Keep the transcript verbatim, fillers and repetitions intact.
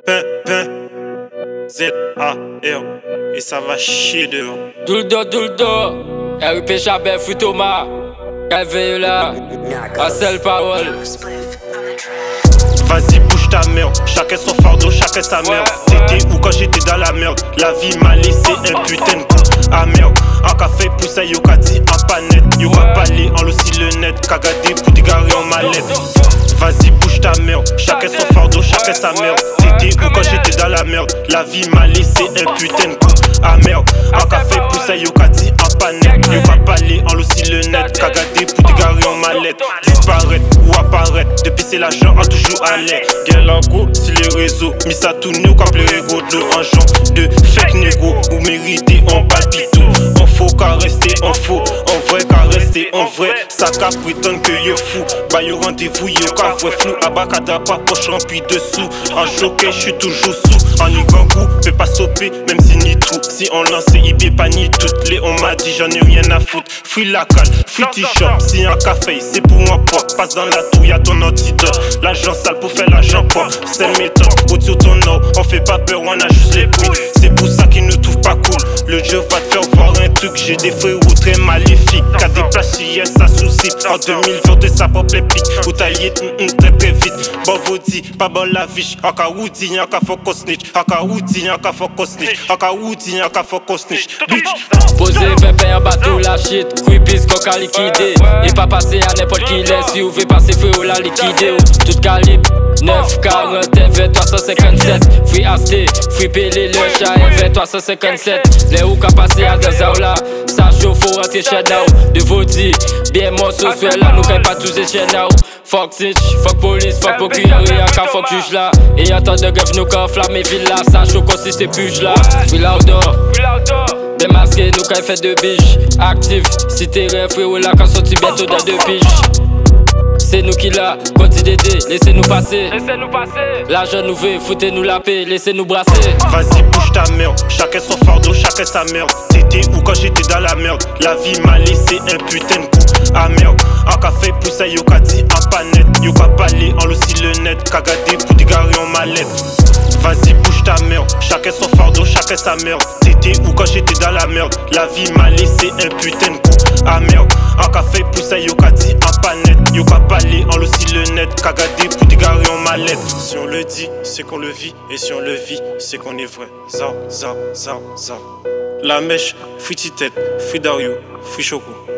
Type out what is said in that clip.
Pain, pain, Z A R, et ça va chier dehors. Douldo, douldo, R U P Chabert, fruit Thomas, Calvé là, à seule parole. Vas-y, bouge ta mère, chacun son fardeau, chacun sa mère. T'étais où quand j'étais dans la merde? La vie m'a laissé un putain de coup amer. En café, poussa, yo ka dit en panette. Yo ka parlé en l'ossi le net, ka gade pour dégarer en mallette. Vas-y, bouge ta mère, chacun son fardeau, chacun sa mère. T'étais où quand j'étais dans la merde? La vie m'a laissé un putain de coup amer. En café, poussa, yo ka dit en panette. Yo ka parlé en l'ossi le net, ka gade pour dégarer en mallette. Disparaître ou apparaître, depuis c'est l'argent en toujours à l'air. Guerre en go sur les réseaux, mis ça tout nous comme les régo de un de fake négo. Ou mériter on palpite tout. On faut qu'à rester en faux, en vrai qu'à rester en vrai. Ça qu'à prétendre que yo fou. Bah yo rendez-vous, yo qu'à vrai flou. Abacada pas poche rempli dessous. En jockey, j'suis toujours sous. En igangou, fais pas soper, même si ni tout. Si on lance I B pas ni toutes les on m'a dit j'en ai rien à foutre. Free la cale, free t-shirt. Si un café, c'est pour un pote. Passe dans la tour, y'a ton antidote. L'argent sale pour faire l'argent propre. C'est le méthode, au-dessus ton nom. On fait pas peur, on a juste les couilles. C'est pour ça qu'ils nous trouvent pas cool. Le jeu va te faire voir un truc. J'ai des frérots très maléfiques. Qu'a des places hier, ça souci. En deux mille vingt, ça propre les pics. Ou taillé très très vite. Bon vaudi, pas bon la viche. Aka woody, y'a qu'à faut qu'on snitch. Aka woody, y'a qu'à faut qu'on snitch. Aka woody, y'a qu'à faut qu'on snitch. Bitch. Posé pépé en bateau la shit. Creepy, coca liquidé. Et pas passer à n'importe qui laisse. Si vous voulez passer frérot la liquider. Tout calibre. neuf quarante, vingt trois cent cinquante-sept. Free A S T, free Pelé, le chat, vingt trois cent cinquante-sept. Les ou qu'a passé à Gazaoula. Ça chauffe, faut rentrer chez nous. De Vaudi, bien morceau, soit là, nous caille pas tous les chiens now. Fuck snitch, fuck police, fuck procureur, y'a qu'un fuck juge là. Et y'a tant de grève, nous qu'en flamme et ville là. Ça chauffe aussi c'est puge là. Free l'outdoor, démasqué, nous caille fait de biche. Actif, si t'es rêve, frérot là, quand sorti bientôt dans deux piges. C'est nous qui l'a, continue d'aider, laissez-nous passer. Laissez-nous passer. L'argent nous veut, foutez-nous la paix, laissez-nous brasser. Vas-y, bouge ta mère, chacun son fardeau, chacun sa mère. T'étais où quand j'étais dans la merde? La vie m'a laissé un putain de coup amer. En café, poussa, yo ka dit en panette. Yo ka parlé en l'ossi le net, ka gade pour dégarer en mallette. Vas-y, bouge ta mère, chacun son fardeau, chacun sa mère. T'étais où quand j'étais dans la merde? La vie m'a laissé un putain de coup amer. En café, poussa, yo ka dit en panette. Yo ka parlé en l'ossi le net, ka gade pour dégarer en mallette. Si on le dit, c'est qu'on le vit. Et si on le vit, c'est qu'on est vrai. Zao, zao, zao, zao. La mèche, free tête, free Dario, free Choco.